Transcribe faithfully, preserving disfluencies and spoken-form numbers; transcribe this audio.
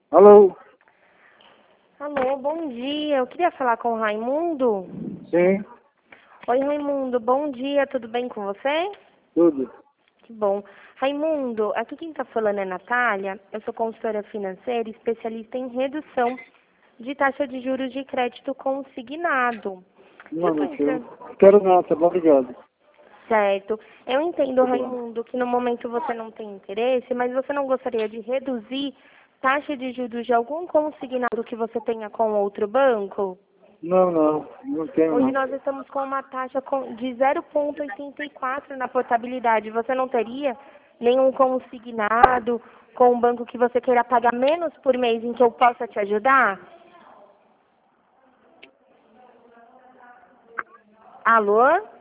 Alô? Alô, bom dia. Eu queria falar com o Raimundo. Sim, Oi, Raimundo, bom dia. Tudo bem com você? tudo. Que bom. Raimundo, aqui quem está falando é Natália. Eu sou consultora financeira e especialista em redução de taxa de juros de crédito consignado. Não, Eu tô não quero. entrando. Quero não, tá bom, obrigado. Certo. Eu entendo, Tá bom. Raimundo, que no momento você não tem interesse, mas você não gostaria de reduzir taxa de juros de algum consignado que você tenha com outro banco? Não, não, não tenho Hoje não. nós estamos com uma taxa com- de zero vírgula oitenta e quatro na portabilidade. Você não teria nenhum consignado com um banco que você queira pagar menos por mês em que eu possa te ajudar? Alô?